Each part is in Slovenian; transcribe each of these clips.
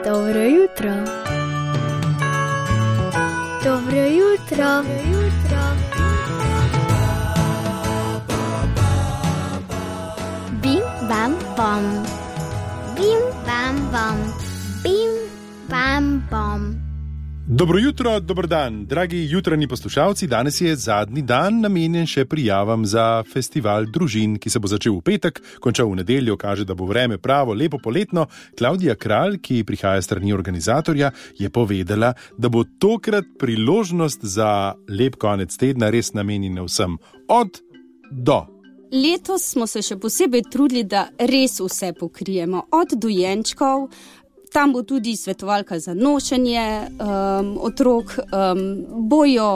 Dobro jutro. Dobro jutro. Bim, bam, bom. Bim, bam, bom. Bim, bam, bom. Dobro jutro, dober dan, dragi jutranji poslušalci. Danes je zadnji dan namenjen še prijavam za festival družin, ki se bo začel v petek, končal v nedeljo, kaže, da bo vreme pravo, lepo poletno. Klavdija Kralj, ki prihaja s strani organizatorja, je povedala, da bo tokrat priložnost za lep konec tedna res namenjena vsem, od do. Letos smo se še posebej trudili, da res vse pokrijemo, od dojenčkov. Tam bo tudi svetovalka za nošenje otrok, bojo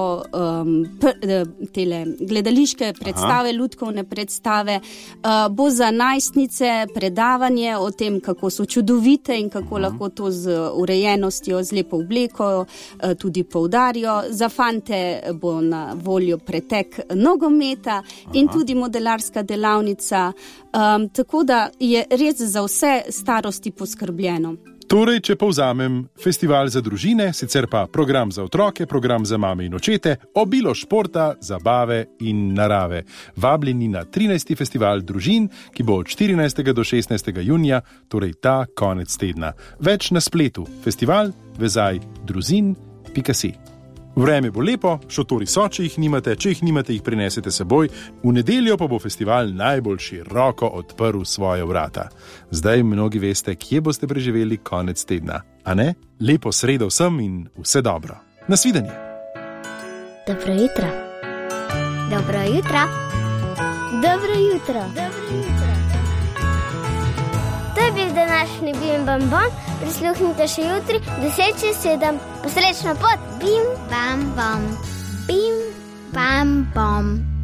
tele gledališke predstave, lutkovne predstave, bo za najstnice predavanje o tem, kako so čudovite in kako lahko to z urejenostjo, z lepo obleko tudi poudarijo. Za fante bo na voljo pretek nogometa in tudi modelarska delavnica, tako da je res za vse starosti poskrbljeno. Torej, če povzamem, festival za družine, sicer pa program za otroke, program za mame in očete, obilo športa, zabave in narave. Vabljeni na 13. festival družin, ki bo od 14. do 16. junija, torej ta konec tedna. Več na spletu festival.druzin.si. Vreme bo lepo, šotori so, če jih nimate, jih prinesete seboj. V nedeljo pa bo festival najbolj široko odprl svoje vrata. Zdaj mnogi veste, kje boste preživeli konec tedna, a ne? Lepo sredo vsem in vse dobro. Nasvidenje. Dobro jutro. Dobro jutro. Dobro jutro. Dobro jutro. To je bil današnji Bim Bam Bom. Prisluhnite še jutri, 10:07. Posrečno pot. Bim Bam Bom. Bim Bam Bom.